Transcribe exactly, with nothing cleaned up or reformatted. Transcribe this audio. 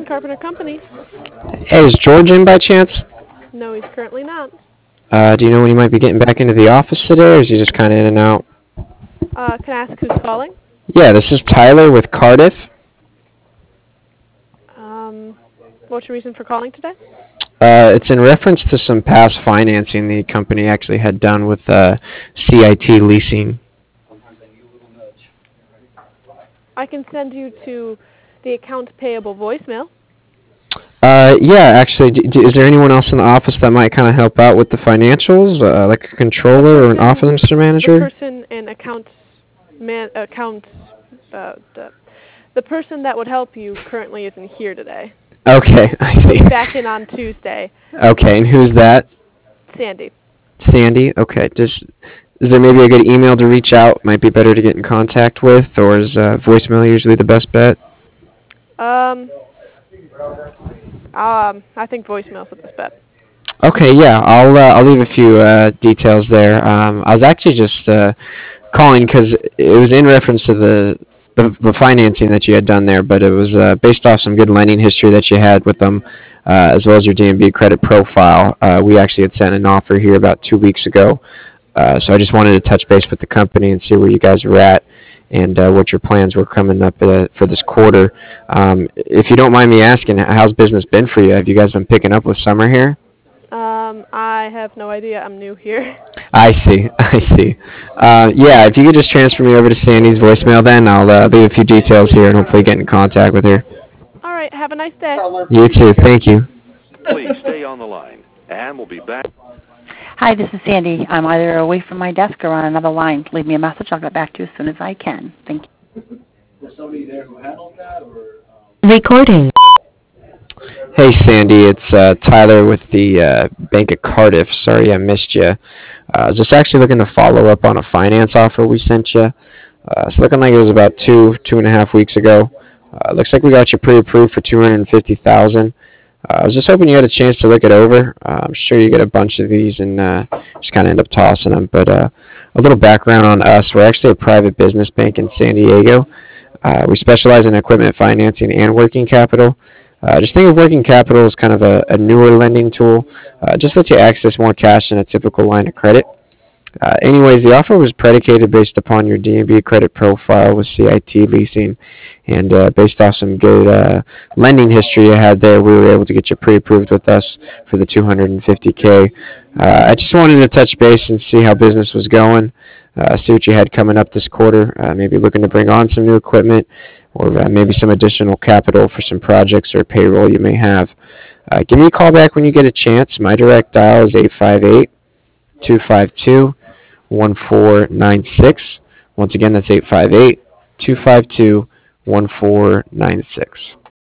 Carpenter Company. Hey, is George in by chance? No, he's currently not. Uh, do you know when he might be getting back into the office today, or is he just kind of in and out? Uh, can I ask who's calling? Yeah, this is Tyler with Cardiff. Um, what's your reason for calling today? Uh, it's in reference to some past financing the company actually had done with uh, C I T Leasing. I can send you to the accounts payable voicemail. Uh, yeah, actually, d- d- is there anyone else in the office that might kind of help out with the financials, uh, like a controller or an office manager? The person in accounts, man, accounts, uh, the, the person that would help you currently isn't here today. Okay, I see. He'll be back in on Tuesday. Okay, and who's that? Sandy. Sandy? Okay, just, is there maybe a good email to reach out? Might be better to get in contact with, or is uh, voicemail usually the best bet? Um, um, I think voicemail's the best bet. Okay, yeah, I'll uh, I'll leave a few uh, details there. Um, I was actually just uh, calling because it was in reference to the, the the financing that you had done there, but it was uh, based off some good lending history that you had with them, uh, as well as your D and B credit profile. Uh, we actually had sent an offer here about two weeks ago, uh, so I just wanted to touch base with the company and see where you guys were at and uh, what your plans were coming up uh, for this quarter. Um, if you don't mind me asking, how's business been for you? Have you guys been picking up with summer here? Um, I have no idea. I'm new here. I see. I see. Uh, yeah, if you could just transfer me over to Sandy's voicemail, then I'll uh, leave a few details here and hopefully get in contact with her. All right. Have a nice day. You too. Thank you. Please stay on the line, and we'll be back. Hi, this is Sandy. I'm either away from my desk or on another line. Leave me a message. I'll get back to you as soon as I can. Thank you. Was somebody there who handled that, or? Recording. Hey, Sandy. It's uh, Tyler with the uh, Bank of Cardiff. Sorry I missed you. Uh, I was just actually looking to follow up on a finance offer we sent you. Uh, it's looking like it was about two, two and a half weeks ago. Uh, looks like we got you pre-approved for two hundred fifty thousand dollars. Uh, I was just hoping you had a chance to look it over. Uh, I'm sure you get a bunch of these and uh, just kind of end up tossing them. But uh, a little background on us. We're actually a private business bank in San Diego. Uh, we specialize in equipment financing and working capital. Uh, just think of working capital as kind of a, a newer lending tool. Uh, just lets you access more cash than a typical line of credit. Uh, anyways, the offer was predicated based upon your D and B credit profile with C I T Leasing, and uh, based off some good uh, lending history you had there, we were able to get you pre-approved with us for the two hundred fifty K. Uh, I just wanted to touch base and see how business was going, uh, see what you had coming up this quarter, uh, maybe looking to bring on some new equipment, or uh, maybe some additional capital for some projects or payroll you may have. Uh, give me a call back when you get a chance. My direct dial is eight five eight, two five two, one four nine six. Once again, that's eight five eight, two five two, one four nine six.